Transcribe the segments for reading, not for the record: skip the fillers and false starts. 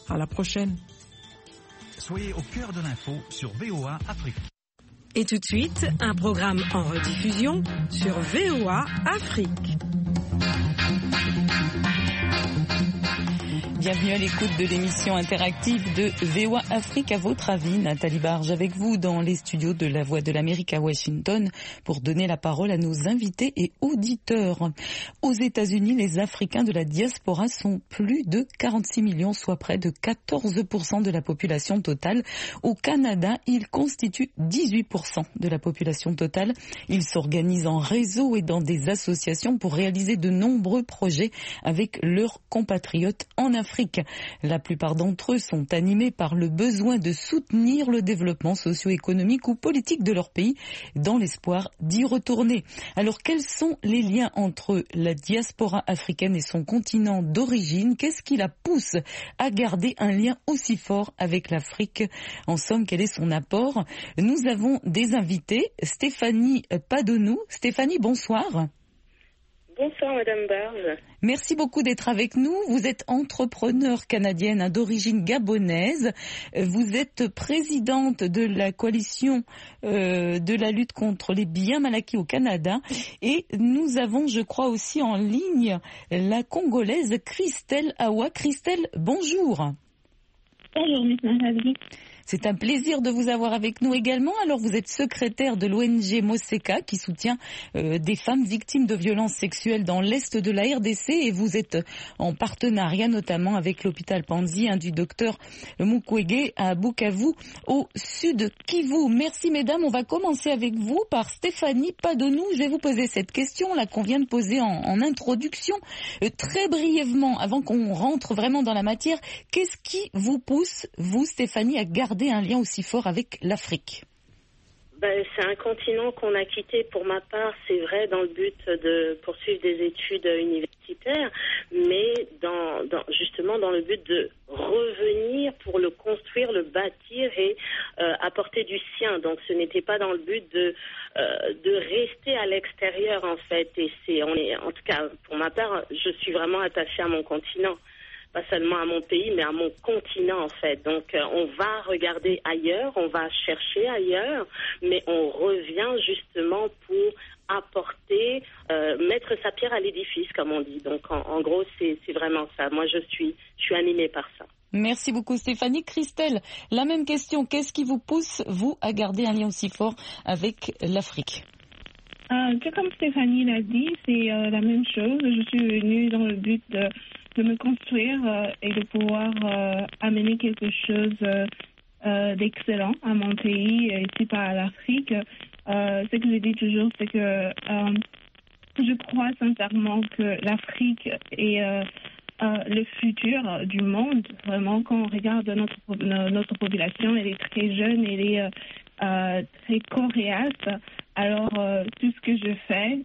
À la prochaine. Soyez au cœur de l'info sur VOA Afrique. Et tout de suite, un programme en rediffusion sur VOA Afrique. Bienvenue à l'écoute de l'émission interactive de VOA Afrique. À votre avis, Nathalie Barge avec vous dans les studios de La Voix de l'Amérique à Washington pour donner la parole à nos invités et auditeurs. Aux États-Unis, les Africains de la diaspora sont plus de 46 millions, soit près de 14% de la population totale. Au Canada, ils constituent 18% de la population totale. Ils s'organisent en réseau et dans des associations pour réaliser de nombreux projets avec leurs compatriotes en Afrique. La plupart d'entre eux sont animés par le besoin de soutenir le développement socio-économique ou politique de leur pays dans l'espoir d'y retourner. Alors quels sont les liens entre la diaspora africaine et son continent d'origine? Qu'est-ce qui la pousse à garder un lien aussi fort avec l'Afrique? En somme, quel est son apport? Nous avons des invités. Stéphanie Padonou. Stéphanie, bonsoir. Bonsoir Madame Barge. Merci beaucoup d'être avec nous. Vous êtes entrepreneure canadienne d'origine gabonaise. Vous êtes présidente de la coalition de la lutte contre les biens mal acquis au Canada. Et nous avons, je crois, aussi en ligne la Congolaise Christelle Awa. Christelle, bonjour. Bonjour Miss Nathalie. C'est un plaisir de vous avoir avec nous également. Alors, vous êtes secrétaire de l'ONG Moseka qui soutient des femmes victimes de violences sexuelles dans l'est de la RDC et vous êtes en partenariat notamment avec l'hôpital Panzi du docteur Mukwege à Bukavu au sud Kivu. Merci mesdames. On va commencer avec vous par Stéphanie Padonou. Je vais vous poser cette question là qu'on vient de poser en introduction. Très brièvement, avant qu'on rentre vraiment dans la matière, qu'est-ce qui vous pousse, vous Stéphanie, à garder un lien aussi fort avec l'Afrique? C'est un continent qu'on a quitté pour ma part, c'est vrai, dans le but de poursuivre des études universitaires, mais justement dans le but de revenir pour le construire, le bâtir et apporter du sien. Donc ce n'était pas dans le but de rester à l'extérieur en fait. Et en tout cas pour ma part, je suis vraiment attachée à mon continent. Pas seulement à mon pays, mais à mon continent en fait. Donc on va regarder ailleurs, on va chercher ailleurs, mais on revient justement pour apporter, mettre sa pierre à l'édifice, comme on dit. Donc en gros, c'est vraiment ça. Moi, je suis animée par ça. Merci beaucoup Stéphanie. Christelle, la même question. Qu'est-ce qui vous pousse, vous, à garder un lien aussi fort avec l'Afrique? Comme Stéphanie l'a dit, c'est la même chose. Je suis venue dans le but de me construire et de pouvoir amener quelque chose d'excellent à mon pays et aussi pas à l'Afrique. Ce que je dis toujours, c'est que je crois sincèrement que l'Afrique est le futur du monde. Vraiment, quand on regarde notre population, elle est très jeune, elle est très coréate. Alors, tout ce que je fais,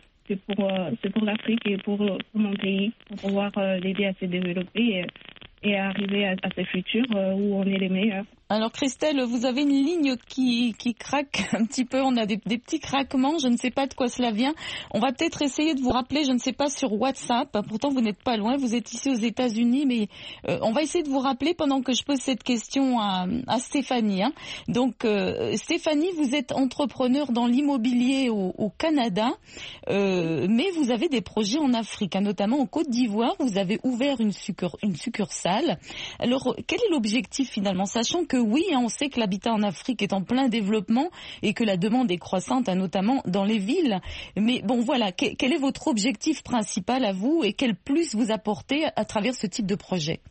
c'est pour l'Afrique et pour mon pays, pour pouvoir l'aider à se développer et à arriver à ce futur où on est les meilleurs. Alors Christelle, vous avez une ligne qui craque un petit peu, on a des petits craquements, je ne sais pas de quoi cela vient. On va peut-être essayer de vous rappeler, je ne sais pas, sur WhatsApp, pourtant vous n'êtes pas loin, vous êtes ici aux États-Unis, mais on va essayer de vous rappeler pendant que je pose cette question à Stéphanie. Donc Stéphanie, vous êtes entrepreneur dans l'immobilier au Canada, mais vous avez des projets en Afrique, notamment en Côte d'Ivoire, vous avez ouvert une succursale. Alors quel est l'objectif finalement, sachant que oui, on sait que l'habitat en Afrique est en plein développement et que la demande est croissante, notamment dans les villes. Mais bon, voilà, quel est votre objectif principal à vous et quel plus vous apportez à travers ce type de projet?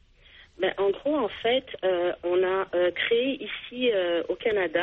En gros, en fait, on a créé ici au Canada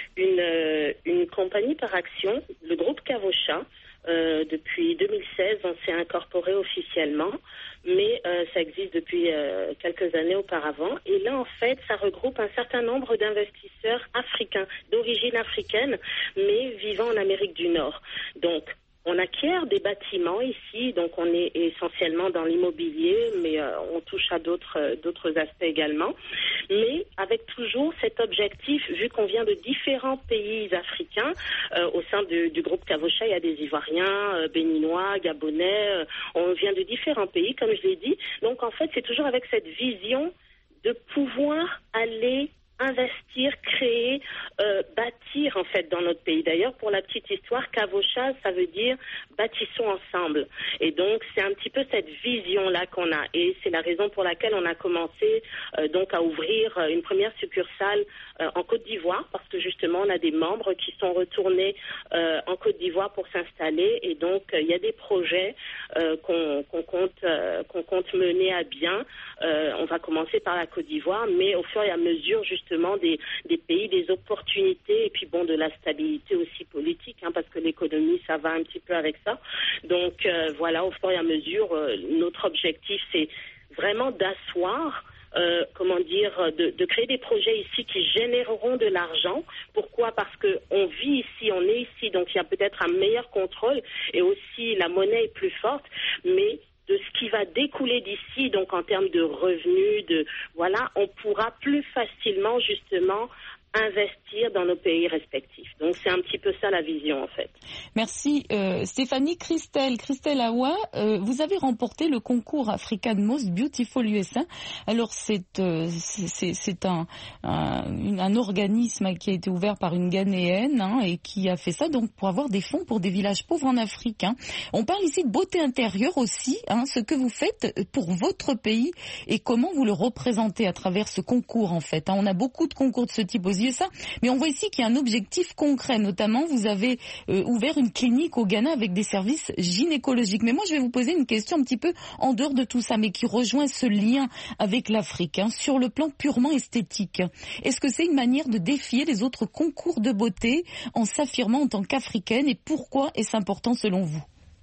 une compagnie par action, le groupe Cavocha. Depuis 2016, on s'est incorporé officiellement, mais ça existe depuis quelques années auparavant. Et là, en fait, ça regroupe un certain nombre d'investisseurs africains, d'origine africaine, mais vivant en Amérique du Nord. Donc, on acquiert des bâtiments ici, donc on est essentiellement dans l'immobilier, mais on touche à d'autres aspects également. Mais avec toujours cet objectif, vu qu'on vient de différents pays africains, au sein du groupe Cavocha, il y a des Ivoiriens, Béninois, Gabonais, on vient de différents pays, comme je l'ai dit. Donc en fait, c'est toujours avec cette vision de pouvoir aller investir, créer, bâtir en fait dans notre pays. D'ailleurs, pour la petite histoire, Kavocha, ça veut dire bâtissons ensemble. Et donc, c'est un petit peu cette vision-là qu'on a. Et c'est la raison pour laquelle on a commencé donc à ouvrir une première succursale en Côte d'Ivoire, parce que justement, on a des membres qui sont retournés en Côte d'Ivoire pour s'installer. Et donc, il y a des projets qu'on compte mener à bien. On va commencer par la Côte d'Ivoire, mais au fur et à mesure, justement, des pays, des opportunités, et puis bon, de la stabilité aussi politique, hein, parce que l'économie, ça va un petit peu avec ça. Donc, voilà, au fur et à mesure, notre objectif, c'est vraiment d'asseoir de créer des projets ici qui généreront de l'argent. Pourquoi? Parce qu'on vit ici, on est ici, donc il y a peut-être un meilleur contrôle et aussi la monnaie est plus forte, mais de ce qui va découler d'ici, donc en termes de revenus, on pourra plus facilement justement investir dans nos pays respectifs. Donc c'est un petit peu ça la vision en fait. Merci Stéphanie. Christelle Awa, vous avez remporté le concours African Most Beautiful USA. Alors c'est un organisme qui a été ouvert par une Ghanéenne et qui a fait ça donc pour avoir des fonds pour des villages pauvres en Afrique. On parle ici de beauté intérieure aussi, ce que vous faites pour votre pays et comment vous le représentez à travers ce concours en fait. On a beaucoup de concours de ce type aux USA, mais on voit ici qu'il y a un objectif concret. Notamment, vous avez ouvert une clinique au Ghana avec des services gynécologiques. Mais moi, je vais vous poser une question un petit peu en dehors de tout ça, mais qui rejoint ce lien avec l'Afrique, sur le plan purement esthétique. Est-ce que c'est une manière de défier les autres concours de beauté en s'affirmant en tant qu'africaine, et pourquoi est-ce important selon vous?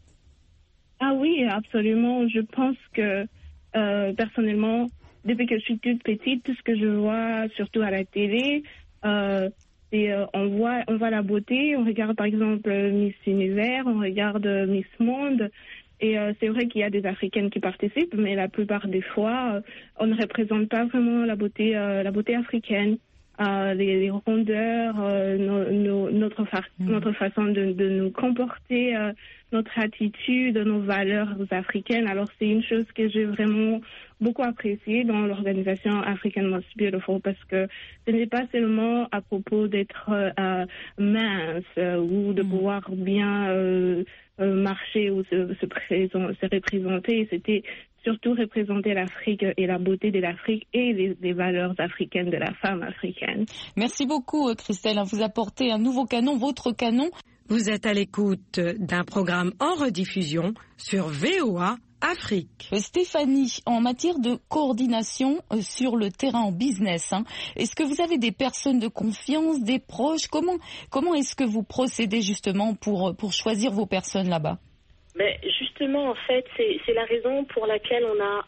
Ah oui, absolument. Je pense que personnellement, depuis que je suis toute petite, tout ce que je vois, surtout à la télé, on voit la beauté. On regarde par exemple Miss Univers, on regarde Miss Monde. Et c'est vrai qu'il y a des Africaines qui participent, mais la plupart des fois, on ne représente pas vraiment la beauté africaine. Les rondeurs, notre façon de nous comporter, notre attitude, nos valeurs africaines. Alors c'est une chose que j'ai vraiment beaucoup appréciée dans l'organisation African Most Beautiful, parce que ce n'est pas seulement à propos d'être mince ou de pouvoir bien marcher ou se représenter. C'était surtout représenter l'Afrique et la beauté de l'Afrique et les valeurs africaines de la femme africaine. Merci beaucoup Christelle. Vous apportez un nouveau canon, votre canon. Vous êtes à l'écoute d'un programme en rediffusion sur VOA Afrique. Stéphanie, en matière de coordination sur le terrain en business, est-ce que vous avez des personnes de confiance, des proches? Comment est-ce que vous procédez justement pour choisir vos personnes là-bas? Mais justement, en fait, c'est la raison pour laquelle on a,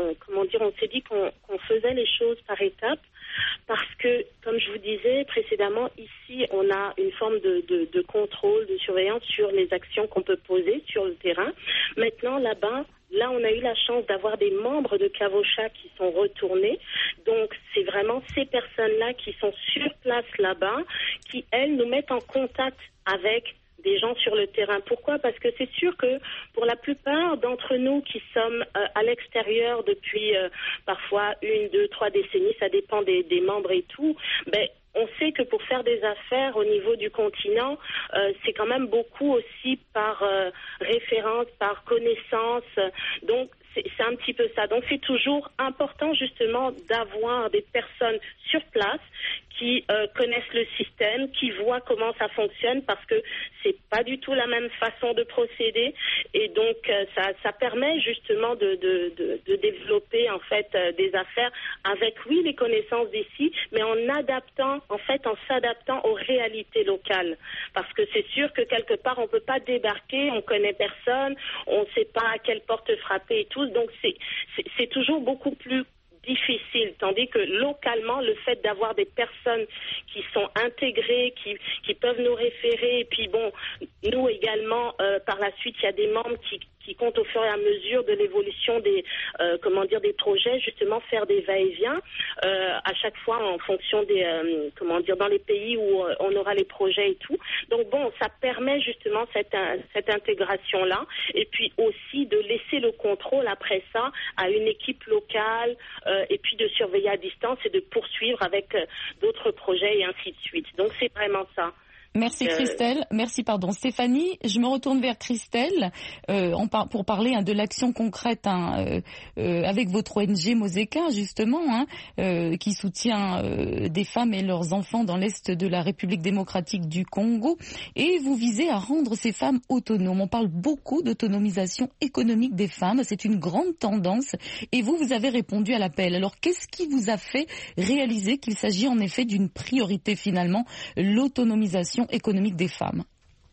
on s'est dit qu'on faisait les choses par étapes, parce que, comme je vous disais précédemment, ici, on a une forme de contrôle, de surveillance sur les actions qu'on peut poser sur le terrain. Maintenant, là-bas, on a eu la chance d'avoir des membres de Kavocha qui sont retournés. Donc, c'est vraiment ces personnes-là qui sont sur place là-bas, qui, elles, nous mettent en contact avec des gens sur le terrain. Pourquoi? Parce que c'est sûr que pour la plupart d'entre nous qui sommes à l'extérieur depuis parfois 1, 2, 3 décennies, ça dépend des membres et tout, on sait que pour faire des affaires au niveau du continent, c'est quand même beaucoup aussi par référence, par connaissance. Donc, c'est un petit peu ça. Donc, c'est toujours important justement d'avoir des personnes sur place qui connaissent le système, qui voient comment ça fonctionne, parce que c'est pas du tout la même façon de procéder, et donc ça permet justement de développer en fait des affaires avec les connaissances d'ici, mais en s'adaptant aux réalités locales, parce que c'est sûr que quelque part on peut pas débarquer, on connaît personne, on sait pas à quelle porte frapper et tout, donc c'est toujours beaucoup plus difficile, tandis que localement, le fait d'avoir des personnes qui sont intégrées, qui peuvent nous référer, et puis bon, nous également, par la suite, il y a des membres qui qui compte au fur et à mesure de l'évolution des des projets, justement faire des va-et-vient à chaque fois en fonction des dans les pays où on aura les projets et tout. Donc bon, ça permet justement cette intégration-là, et puis aussi de laisser le contrôle après ça à une équipe locale, et puis de surveiller à distance et de poursuivre avec d'autres projets et ainsi de suite. Donc c'est vraiment ça. Merci Christelle, merci Stéphanie. Je me retourne vers Christelle pour parler de l'action concrète avec votre ONG Moseka justement, qui soutient des femmes et leurs enfants dans l'est de la République démocratique du Congo, et vous visez à rendre ces femmes autonomes. On parle beaucoup d'autonomisation économique des femmes, c'est une grande tendance, et vous avez répondu à l'appel. Alors qu'est-ce qui vous a fait réaliser qu'il s'agit en effet d'une priorité finalement, l'autonomisation économique des femmes?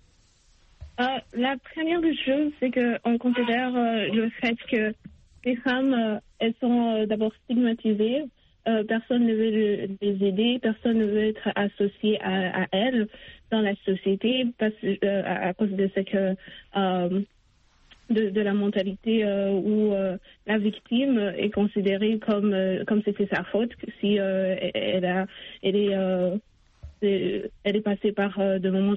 La première chose, c'est qu'on considère le fait que les femmes, elles sont d'abord stigmatisées. Personne ne veut les aider, personne ne veut être associé à elles dans la société à cause de de la mentalité où la victime est considérée comme c'était sa faute si elle est passée par de moments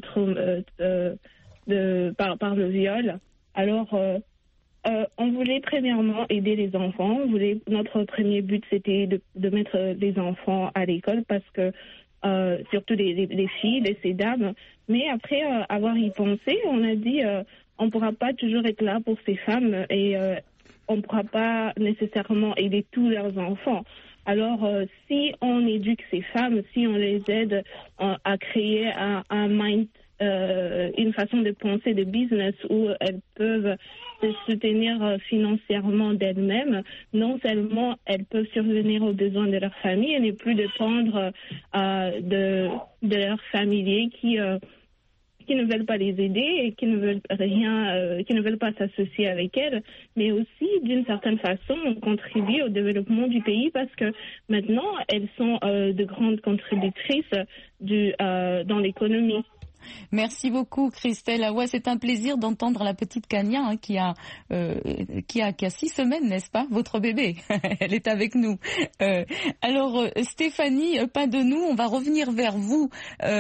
par le viol. Alors, on voulait premièrement aider les enfants. Notre premier but, c'était de mettre les enfants à l'école parce que, surtout les filles, ces dames. Mais après avoir y pensé, on a dit on ne pourra pas toujours être là pour ces femmes et on ne pourra pas nécessairement aider tous leurs enfants. Alors, si on éduque ces femmes, si on les aide à créer un mind, une façon de penser de business où elles peuvent se soutenir financièrement d'elles-mêmes, non seulement elles peuvent survenir aux besoins de leur famille et ne plus dépendre de leurs familiers qui ne veulent pas les aider et qui ne veulent rien, qui ne veulent pas s'associer avec elles, mais aussi d'une certaine façon on contribue au développement du pays parce que maintenant elles sont de grandes contributrices dans l'économie. Merci beaucoup Christelle. Ah ouais, c'est un plaisir d'entendre la petite Kania qui a 6 semaines, n'est-ce pas, votre bébé. Elle est avec nous. Alors Stéphanie, pas de nous, on va revenir vers vous.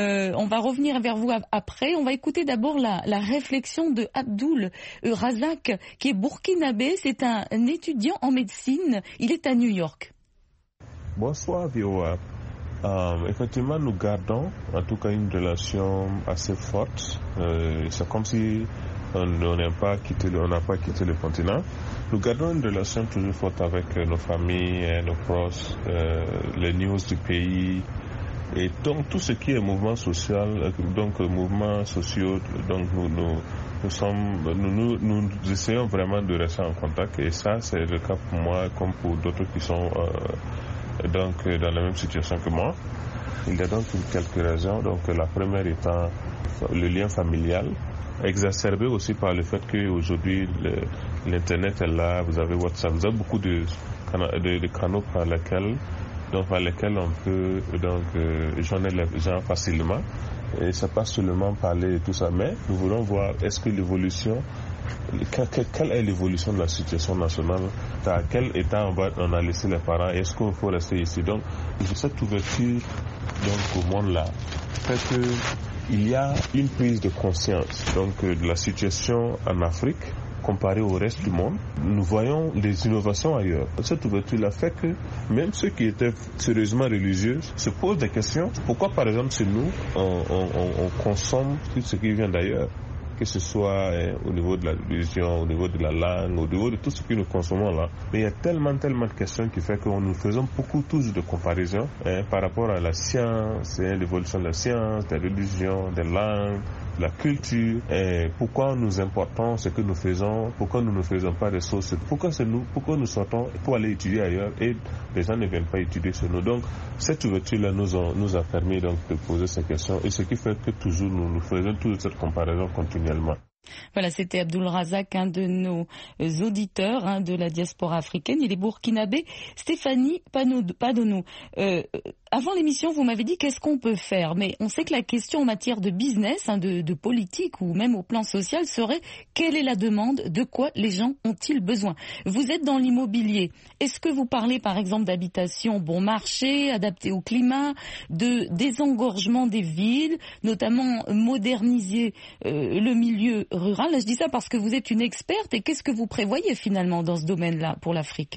Après. On va écouter d'abord la réflexion de Abdoul Razak, qui est burkinabé. C'est un étudiant en médecine. Il est à New York. Bonsoir VOA. Effectivement, nous gardons en tout cas une relation assez forte. C'est comme si on n'a pas quitté le continent. Nous gardons une relation toujours forte avec nos familles, nos proches, les news du pays. Et donc tout ce qui est mouvement social, donc mouvements sociaux, donc nous essayons vraiment de rester en contact. Et ça, c'est le cas pour moi comme pour d'autres qui sont donc dans la même situation que moi. Il y a donc quelques raisons. Donc la première étant le lien familial, exacerbé aussi par le fait qu'aujourd'hui l'internet est là, vous avez WhatsApp, vous avez beaucoup de canaux par lesquels on peut joindre les gens facilement. Et c'est pas seulement parler de tout ça, mais nous voulons voir est-ce que quelle est l'évolution de la situation nationale, à quel état on a laissé les parents, est-ce qu'il faut rester ici. Donc cette ouverture au monde là fait qu'il y a une prise de conscience de la situation en Afrique comparé au reste du monde. Nous voyons des innovations ailleurs. Cette ouverture-là fait que même ceux qui étaient sérieusement religieux se posent des questions. Pourquoi, par exemple, chez nous, on consomme tout ce qui vient d'ailleurs, que ce soit au niveau de la religion, au niveau de la langue, au niveau de tout ce que nous consommons là. Mais il y a tellement de questions qui fait que nous faisons beaucoup tous de comparaisons par rapport à la science, l'évolution de la science, des religions, des langues, la culture, pourquoi nous importons ce que nous faisons, pourquoi nous ne faisons pas des choses, pourquoi nous sortons pour aller étudier ailleurs et les gens ne viennent pas étudier chez nous. Donc cette ouverture-là nous a permis de poser ces questions et ce qui fait que toujours nous faisons toute cette comparaison continuellement. Voilà, c'était Abdul Razak, un de nos auditeurs de la diaspora africaine. Il est burkinabé. Stéphanie Padono, avant l'émission, vous m'avez dit qu'est-ce qu'on peut faire, mais on sait que la question en matière de business, de politique ou même au plan social serait quelle est la demande, de quoi les gens ont-ils besoin? Vous êtes dans l'immobilier. Est-ce que vous parlez par exemple d'habitation bon marché, adaptée au climat, de désengorgement des villes, notamment moderniser le milieu rural? Là, je dis ça parce que vous êtes une experte et qu'est-ce que vous prévoyez finalement dans ce domaine-là pour l'Afrique?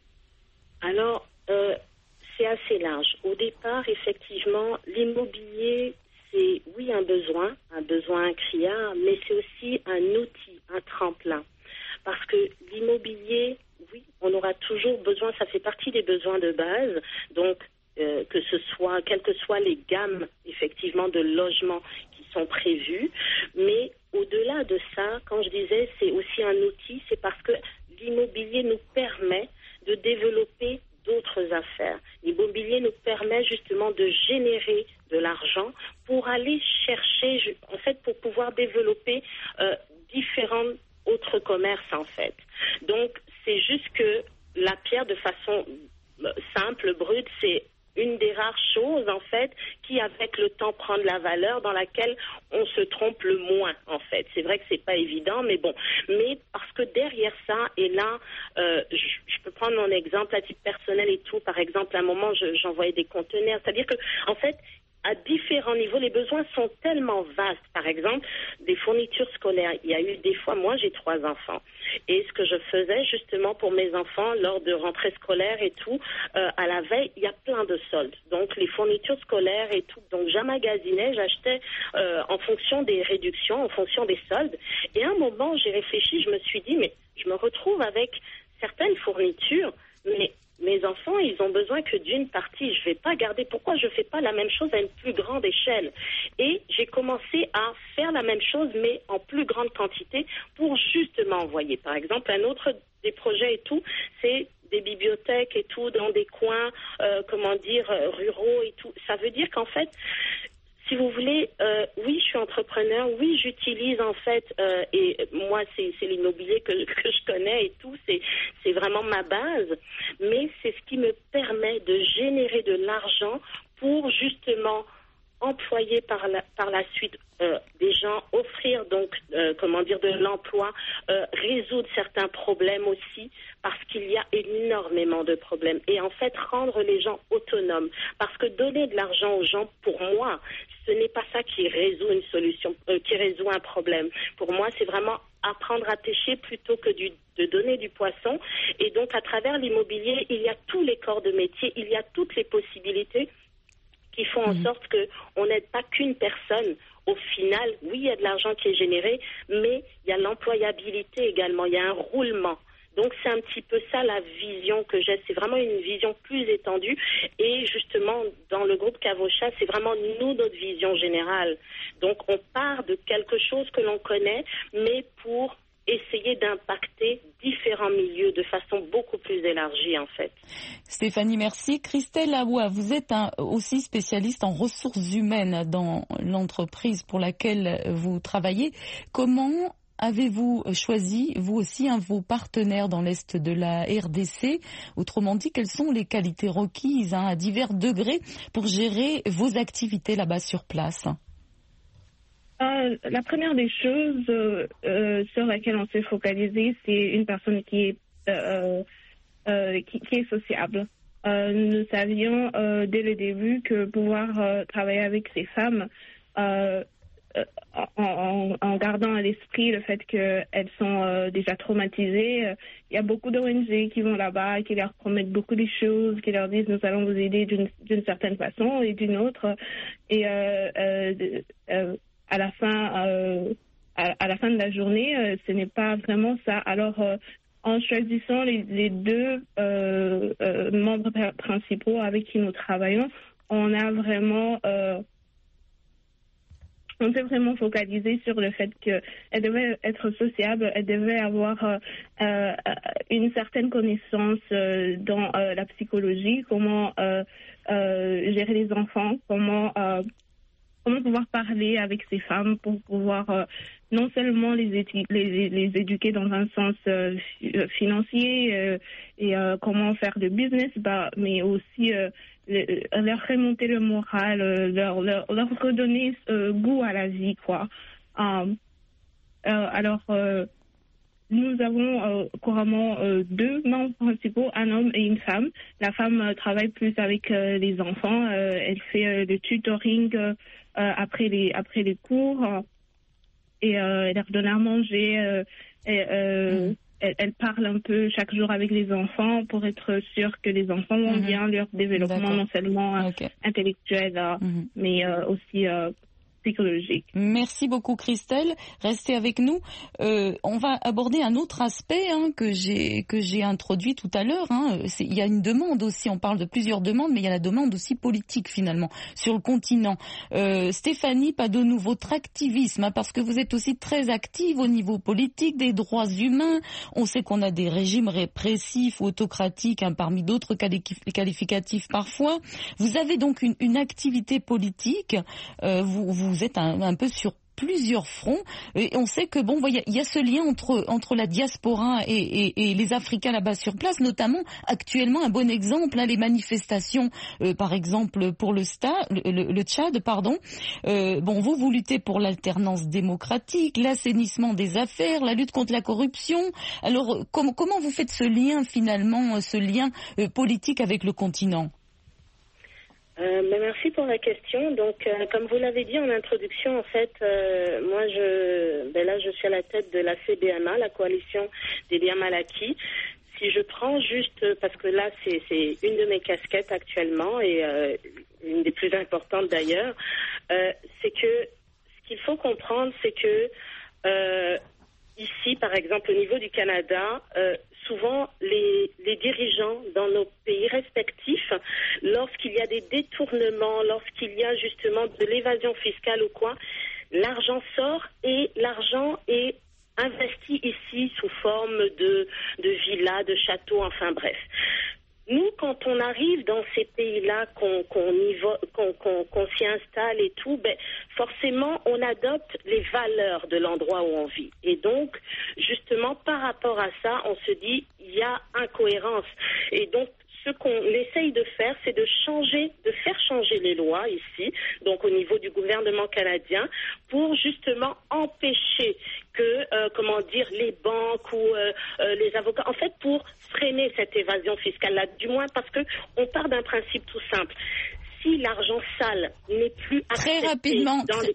Alors, c'est assez large. Au départ, effectivement, l'immobilier, c'est oui un besoin criard, mais c'est aussi un outil, un tremplin. Parce que l'immobilier, oui, on aura toujours besoin, ça fait partie des besoins de base, donc quelles que soient les gammes, effectivement, de logements qui sont prévus, mais au-delà de ça, quand je disais c'est aussi un outil, c'est parce que l'immobilier nous permet de développer d'autres affaires. L'immobilier nous permet justement de générer de l'argent pour aller chercher, en fait, pour pouvoir développer différents autres commerces, en fait. Donc, c'est juste que la pierre, de façon simple, brute, c'est une des rares choses, en fait, qui, avec le temps, prend de la valeur, dans laquelle on se trompe le moins, en fait. C'est vrai que c'est pas évident, mais bon. Mais parce que derrière ça, et là, je peux prendre mon exemple à titre personnel et tout. Par exemple, à un moment, j'envoyais des conteneurs. C'est-à-dire que, en fait, à différents niveaux, les besoins sont tellement vastes. Par exemple, des fournitures scolaires. Il y a eu des fois, moi j'ai 3 enfants. Et ce que je faisais justement pour mes enfants lors de rentrée scolaire et tout, à la veille, il y a plein de soldes. Donc les fournitures scolaires et tout. Donc j'emmagasinais, j'achetais en fonction des réductions, en fonction des soldes. Et à un moment, j'ai réfléchi, je me suis dit, mais je me retrouve avec certaines fournitures, mais mes enfants, ils ont besoin que d'une partie. Je ne vais pas garder. Pourquoi je ne fais pas la même chose à une plus grande échelle? Et j'ai commencé à faire la même chose, mais en plus grande quantité, pour justement envoyer. Par exemple, un autre des projets et tout, c'est des bibliothèques et tout, dans des coins, ruraux et tout. Ça veut dire qu'en fait, si vous voulez, oui, je suis entrepreneur, oui, j'utilise en fait, et moi, c'est l'immobilier que je connais et tout, c'est vraiment ma base, mais c'est ce qui me permet de générer de l'argent pour justement employer par la suite des gens, offrir donc, de l'emploi, résoudre certains problèmes aussi, parce qu'il y a énormément de problèmes. Et en fait, rendre les gens autonomes. Parce que donner de l'argent aux gens, pour moi, ce n'est pas ça qui résout une solution, qui résout un problème. Pour moi, c'est vraiment apprendre à pêcher plutôt que de donner du poisson. Et donc, à travers l'immobilier, il y a tous les corps de métier, il y a toutes les possibilités qui font en sorte qu'on n'aide pas qu'une personne. Au final, oui, il y a de l'argent qui est généré, mais il y a l'employabilité également, il y a un roulement. Donc, c'est un petit peu ça la vision que j'ai. C'est vraiment une vision plus étendue. Et justement, dans le groupe Cavocha, c'est vraiment notre vision générale. Donc, on part de quelque chose que l'on connaît, mais pour essayer d'impacter différents milieux de façon beaucoup plus élargie, en fait. Stéphanie, merci. Christelle Aoua, vous êtes aussi spécialiste en ressources humaines dans l'entreprise pour laquelle vous travaillez. Comment avez-vous choisi, vous aussi, vos partenaires dans l'Est de la RDC? Autrement dit, quelles sont les qualités requises à divers degrés pour gérer vos activités là-bas sur place? La première des choses sur laquelle on s'est focalisé, c'est une personne qui est sociable. Nous savions dès le début que pouvoir travailler avec ces femmes, en gardant à l'esprit le fait qu'elles sont déjà traumatisées, il y a beaucoup d'ONG qui vont là-bas, qui leur promettent beaucoup de choses, qui leur disent nous allons vous aider d'une certaine façon et d'une autre. Et à la fin de la journée, ce n'est pas vraiment ça. Alors, en choisissant les 2 membres principaux avec qui nous travaillons, on s'est vraiment focalisé sur le fait qu'elle devait être sociable, elle devait avoir une certaine connaissance dans la psychologie, comment gérer les enfants, comment pouvoir parler avec ces femmes pour pouvoir non seulement les éduquer dans un sens financier et comment faire de business, mais aussi leur remonter le moral, leur redonner goût à la vie, quoi. Alors, nous avons couramment 2 membres principaux, un homme et une femme. La femme travaille plus avec les enfants. Elle fait le tutoring après les cours et elle leur donne à manger. Elle parle un peu chaque jour avec les enfants pour être sûre que les enfants vont bien, leur développement non seulement intellectuel, mais aussi psychologique. Merci beaucoup Christelle. Restez avec nous. On va aborder un autre aspect que j'ai introduit tout à l'heure. Il y a une demande aussi, on parle de plusieurs demandes, mais il y a la demande aussi politique finalement sur le continent. Stéphanie Padonou, votre activisme, parce que vous êtes aussi très active au niveau politique, des droits humains. On sait qu'on a des régimes répressifs, autocratiques, parmi d'autres qualificatifs parfois. Vous avez donc une activité politique. Vous êtes un peu sur plusieurs fronts et on sait que il y a ce lien entre la diaspora et les Africains là-bas sur place, notamment actuellement un bon exemple, les manifestations par exemple pour le Tchad, vous luttez pour l'alternance démocratique, l'assainissement des affaires, la lutte contre la corruption. Alors comment vous faites ce lien finalement, ce lien politique avec le continent? Merci pour la question. Donc, comme vous l'avez dit en introduction, en fait, moi, je suis à la tête de la CBMA, la coalition des biens mal acquis. Si je prends juste, parce que là, c'est une de mes casquettes actuellement et une des plus importantes d'ailleurs, c'est que ce qu'il faut comprendre, c'est que ici, par exemple, au niveau du Canada, souvent les dirigeants dans nos pays respectifs, lorsqu'il y a des détournements, lorsqu'il y a justement de l'évasion fiscale ou quoi, l'argent sort et l'argent est investi ici sous forme de villas, de châteaux, enfin bref. Nous, quand on arrive dans ces pays-là, qu'on s'y installe et tout, forcément, on adopte les valeurs de l'endroit où on vit. Et donc, justement, par rapport à ça, on se dit, il y a incohérence. Et donc, ce qu'on essaye de faire, c'est de faire changer les lois ici, donc au niveau du gouvernement canadien, pour justement empêcher que, les banques ou les avocats, en fait, pour freiner cette évasion fiscale-là, du moins parce que on part d'un principe tout simple. Si l'argent sale n'est plus accepté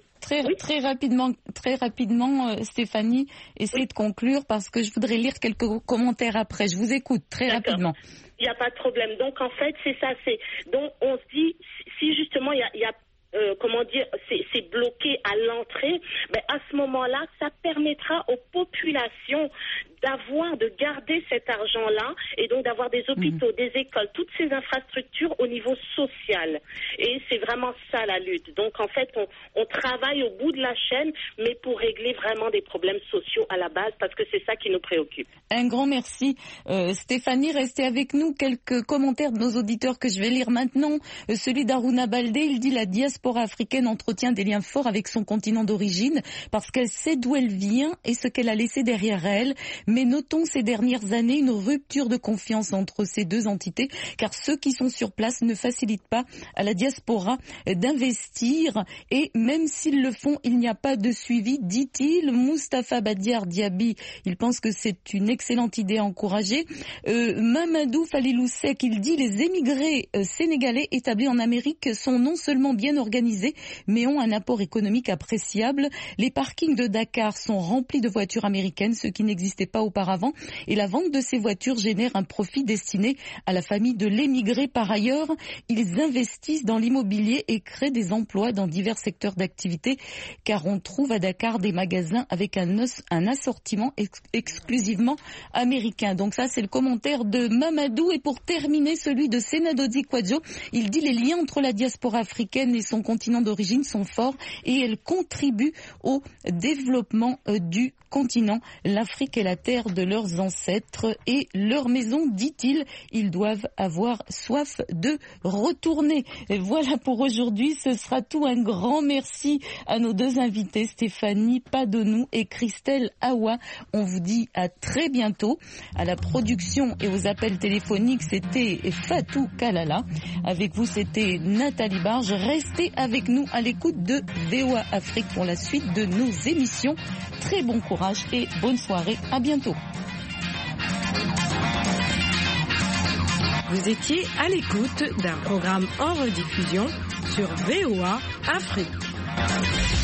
très rapidement, Stéphanie, essayez de conclure parce que je voudrais lire quelques commentaires après. Je vous écoute très rapidement. Il n'y a pas de problème. Donc en fait, c'est ça. Donc on se dit, si justement il y a c'est bloqué à l'entrée, à ce moment-là, ça permettra aux populations de garder cet argent-là et donc d'avoir des hôpitaux, des écoles, toutes ces infrastructures au niveau social. Et c'est vraiment ça la lutte. Donc en fait, on travaille au bout de la chaîne, mais pour régler vraiment des problèmes sociaux à la base, parce que c'est ça qui nous préoccupe. Un grand merci. Stéphanie, restez avec nous. Quelques commentaires de nos auditeurs que je vais lire maintenant. Celui d'Aruna Baldé, il dit: la diaspora africaine entretient des liens forts avec son continent d'origine parce qu'elle sait d'où elle vient et ce qu'elle a laissé derrière elle. Mais notons ces dernières années une rupture de confiance entre ces deux entités, car ceux qui sont sur place ne facilitent pas à la diaspora d'investir, et même s'ils le font, il n'y a pas de suivi, dit-il. Moustapha Badiar Diaby, il pense que c'est une excellente idée à encourager. Mamadou Falilousek, il dit: les émigrés sénégalais établis en Amérique sont non seulement bien organisés, mais ont un apport économique appréciable. Les parkings de Dakar sont remplis de voitures américaines, ce qui n'existait pas auparavant, et la vente de ces voitures génère un profit destiné à la famille de l'émigré. Par ailleurs, ils investissent dans l'immobilier et créent des emplois dans divers secteurs d'activité, car on trouve à Dakar des magasins avec un assortiment exclusivement américain. Donc ça, c'est le commentaire de Mamadou. Et pour terminer, celui de Senadodi Kwadjo, il dit: les liens entre la diaspora africaine et son son continent d'origine sont forts et elles contribuent au développement du continent. L'Afrique est la terre de leurs ancêtres et leur maison, dit-il. Ils doivent avoir soif de retourner. Et voilà pour aujourd'hui. Ce sera tout. Un grand merci à nos deux invités, Stéphanie Padonou et Christelle Awa. On vous dit à très bientôt. À la production et aux appels téléphoniques, c'était Fatou Kalala. Avec vous, c'était Nathalie Barge. Restez avec nous à l'écoute de VOA Afrique pour la suite de nos émissions. Très bon courage et bonne soirée. À bientôt. Vous étiez à l'écoute d'un programme en rediffusion sur VOA Afrique.